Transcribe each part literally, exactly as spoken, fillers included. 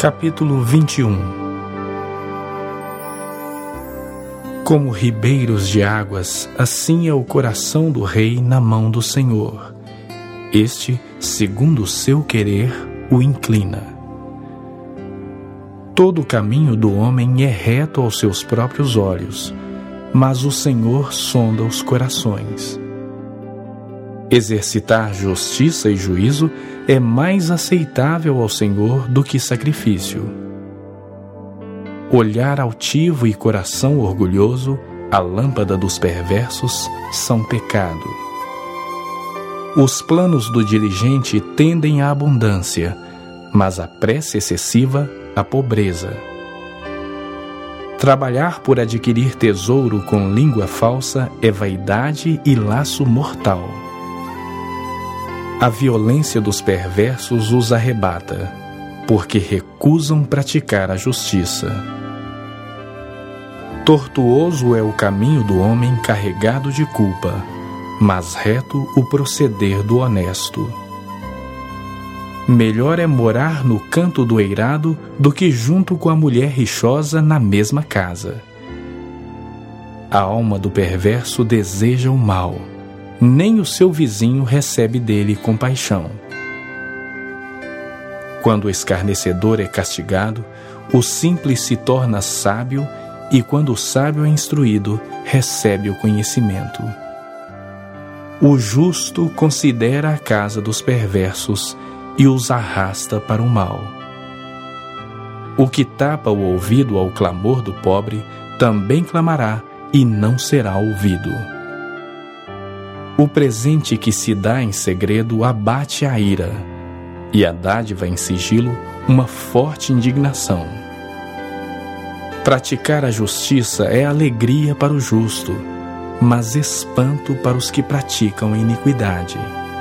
Capítulo vinte e um. Como ribeiros de águas, assim é o coração do rei na mão do Senhor. Este, segundo o seu querer, o inclina. Todo o caminho do homem é reto aos seus próprios olhos, mas o Senhor sonda os corações. Exercitar justiça e juízo é mais aceitável ao Senhor do que sacrifício. Olhar altivo e coração orgulhoso, a lâmpada dos perversos, são pecado. Os planos do diligente tendem à abundância, mas a pressa excessiva à pobreza. Trabalhar por adquirir tesouro com língua falsa é vaidade e laço mortal. A violência dos perversos os arrebata, porque recusam praticar a justiça. Tortuoso é o caminho do homem carregado de culpa, mas reto o proceder do honesto. Melhor é morar no canto do eirado do que junto com a mulher rixosa na mesma casa. A alma do perverso deseja o mal, nem o seu vizinho recebe dele compaixão. Quando o escarnecedor é castigado, o simples se torna sábio, e quando o sábio é instruído, recebe o conhecimento. O justo considera a casa dos perversos e os arrasta para o mal. O que tapa o ouvido ao clamor do pobre, também clamará e não será ouvido. O presente que se dá em segredo abate a ira, e a dádiva em sigilo uma forte indignação. Praticar a justiça é alegria para o justo, mas espanto para os que praticam a iniquidade.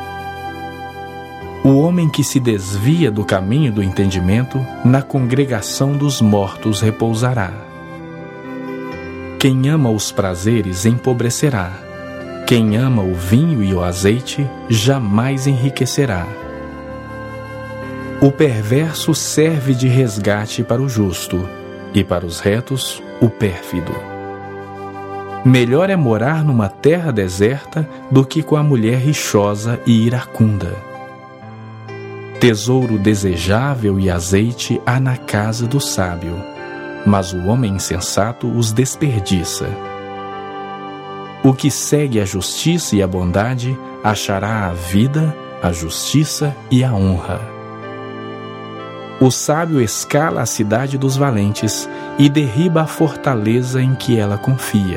O homem que se desvia do caminho do entendimento, na congregação dos mortos repousará. Quem ama os prazeres empobrecerá. Quem ama o vinho e o azeite jamais enriquecerá. O perverso serve de resgate para o justo, e para os retos, o pérfido. Melhor é morar numa terra deserta do que com a mulher rixosa e iracunda. Tesouro desejável e azeite há na casa do sábio, mas o homem insensato os desperdiça. O que segue a justiça e a bondade achará a vida, a justiça e a honra. O sábio escala a cidade dos valentes e derriba a fortaleza em que ela confia.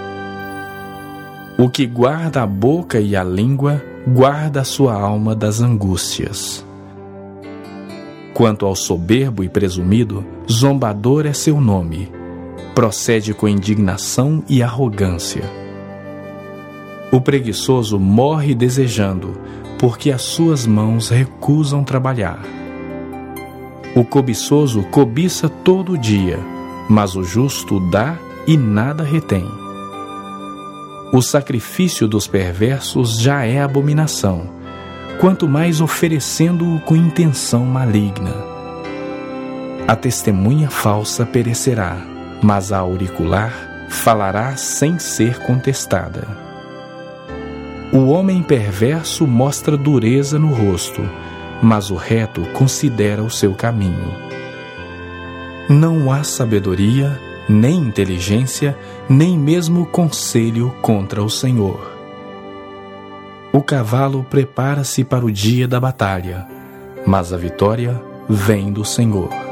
O que guarda a boca e a língua, guarda a sua alma das angústias. Quanto ao soberbo e presumido, zombador é seu nome. Procede com indignação e arrogância. O preguiçoso morre desejando, porque as suas mãos recusam trabalhar. O cobiçoso cobiça todo dia, mas o justo dá e nada retém. O sacrifício dos perversos já é abominação, quanto mais oferecendo-o com intenção maligna. A testemunha falsa perecerá, mas a auricular falará sem ser contestada. O homem perverso mostra dureza no rosto, mas o reto considera o seu caminho. Não há sabedoria, nem inteligência, nem mesmo conselho contra o Senhor. O cavalo prepara-se para o dia da batalha, mas a vitória vem do Senhor.